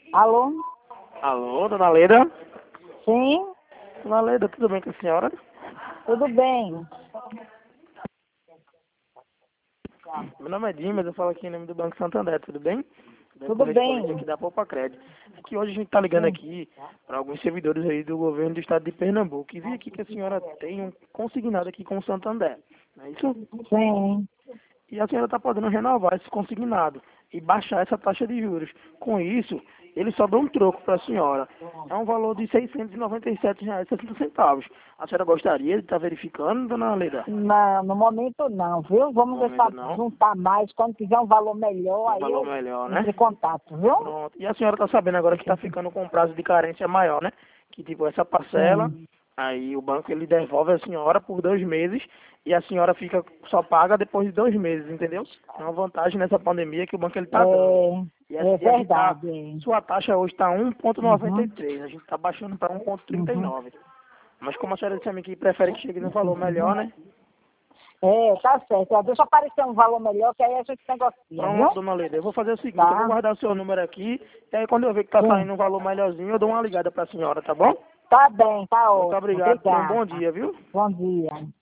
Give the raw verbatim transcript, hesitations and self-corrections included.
Alô? Alô, dona Leda? Sim, Dona Leda, tudo bem com a senhora? tudo bem. Meu nome é Dimas, eu falo aqui em nome do Banco Santander, tudo bem? Bem, Tudo correspondente bem. aqui da Poupa Crédito. É que hoje a gente está ligando Sim. aqui para alguns servidores aí do governo do estado de Pernambuco e vi aqui que a senhora tem um consignado aqui com o Santander, não é isso? Sim. E a senhora está podendo renovar esse consignado e baixar essa taxa de juros. Com isso, ele só dá um troco para a senhora. É um valor de seiscentos e noventa e sete reais e sessenta centavos. A senhora gostaria de estar verificando, dona Leda? Não, no momento não, viu? No Vamos momento deixar não. juntar mais. Quando tiver um valor melhor, Um aí valor eu melhor, né? entre em contato, viu? Pronto. E a senhora está sabendo agora que está ficando com um prazo de carência maior, né? Que tipo, essa parcela, Sim. aí o banco ele devolve a senhora por dois meses e a senhora fica só paga depois de dois meses, entendeu? É uma vantagem nessa pandemia que o banco ele está dando. E a, É, é e a gente tá, verdade. É. sua taxa hoje está um vírgula noventa e Uhum. três, a gente está baixando para um vírgula trinta e Uhum. nove. Mas como a senhora disse a mim que prefere que chegue no valor melhor, né? É, tá certo. É, deixa aparecer um valor melhor, que aí a gente negocia, Pronto, viu? dona Leda, eu vou fazer o seguinte, eu vou Tá? guardar o seu número aqui, e aí quando eu ver que tá Sim. saindo um valor melhorzinho, eu dou uma ligada pra senhora, tá bom? Tá bem, tá Muito ótimo. obrigado, tenha um Obrigada. bom dia, viu? Bom dia.